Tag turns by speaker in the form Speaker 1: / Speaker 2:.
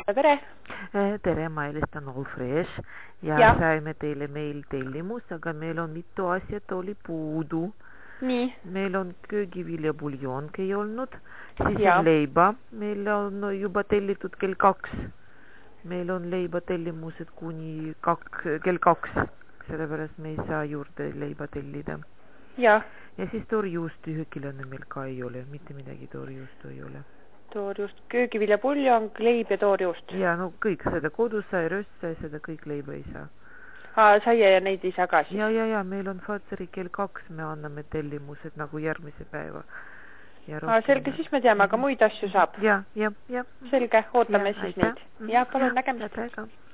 Speaker 1: Tere!
Speaker 2: Tere, ma helistan Allfresh ja saime teile meil tellimus, aga meil on mitu asjad oli puudu.
Speaker 1: Nii.
Speaker 2: Meil on köögiviljapuljonk ei olnud, siis on leiba, meil on juba tellitud kell 2. Meil on leiba tellimused kuni kell 2, sellepärast me ei saa juurde leiba tellida.
Speaker 1: Ja
Speaker 2: siis toorjuust 1 kilone meil ka ei ole, mitte midagi toorjuustu ei ole.
Speaker 1: Toorjuust, köögiviljapuljonk, leib ja toorjuust.
Speaker 2: Ja no kõik, seda kodusai, röstsai, seda kõik leiba ei saa.
Speaker 1: Saia ja neid ei saa ka siis?
Speaker 2: Ja, meil on Fatseri kell 2, me anname tellimused nagu järgmise päeva.
Speaker 1: Selge, siis me teame, aga muid asju saab?
Speaker 2: Ja.
Speaker 1: Selge, ootame siis neid. Ja palun nägemist.